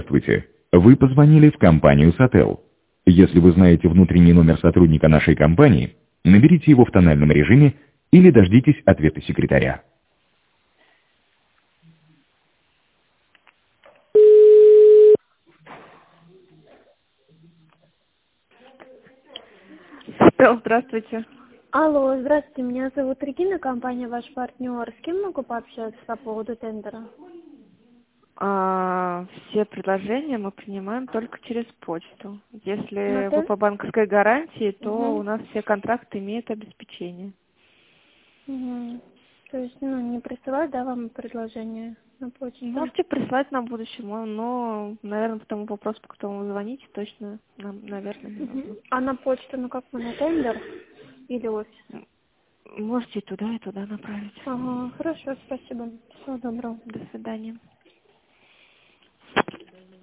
Здравствуйте. Вы позвонили в компанию Сотел. Если вы знаете внутренний номер сотрудника нашей компании, наберите его в тональном режиме или дождитесь ответа секретаря. Здравствуйте. Алло, здравствуйте, меня зовут Регина, компания «Ваш партнер». С кем могу пообщаться по поводу тендера? Все предложения мы принимаем только через почту. На Если вы тен... по банковской гарантии, то у Угу. нас все контракты имеют обеспечение. Угу. То есть, не присылать, да, вам предложение на почту? Можете прислать на будущее, но, наверное, по тому вопросу, по которому вы звоните, точно нам, наверное, не нужно. А на почту, как мы на тендер или офис? Можете и туда направить. Ага, хорошо, спасибо. Всего доброго. До свидания.